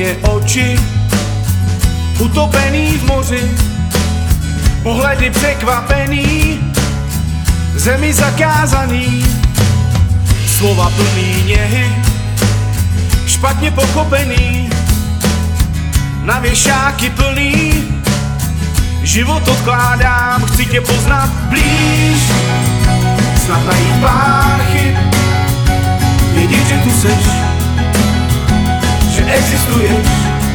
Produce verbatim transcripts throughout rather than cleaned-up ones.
Moje oči utopený v moři, pohledy překvapený, zemi zakázaný, slova plný něhy, špatně pochopený, na věšáky plný, život odkládám, chci tě poznat blíž, snad najít pár chyb, vědět, že tu seš, že existuješ,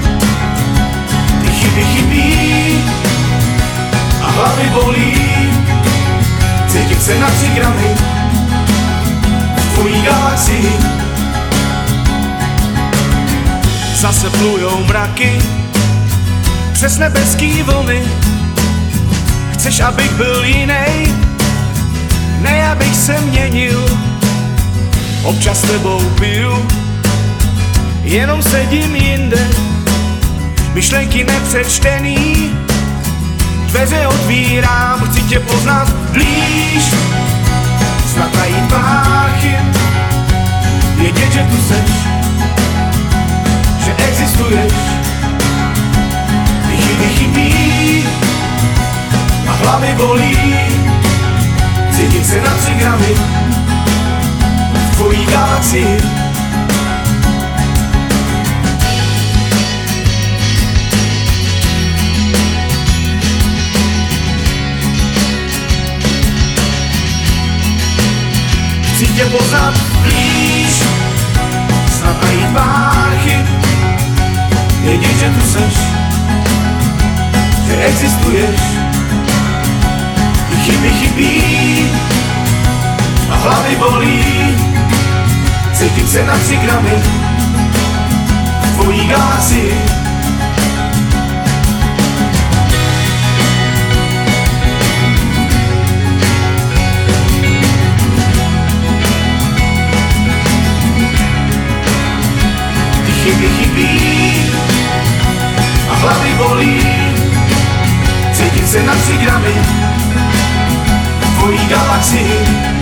ty chyby chybí a hlavy bolí, cítit se na tři gramy v tvojí galaxii. Zase plujou mraky přes nebeský vlny, chceš, abych byl jinej, ne abych se měnil, občas s tebou piju, jenom sedím jinde, myšlenky nepřečtený, dveře otvírám, chci tě poznat blíž, snad najít pár chyb, vědět, že tu seš, že existuješ, ty chyby chybí a hlavy bolí, cítit se na tři gramy v tvojí galaxii. Chci tě poznat blíž, snad najít pár chyb, vědět, že tu seš, že existuješ, ty chyby chybí a hlavy bolí, cítit se na tři gramy v tvojí galaxii. Chyby chybí a hlavy bolí, cítit se na tři gramy v tvojí galaxii.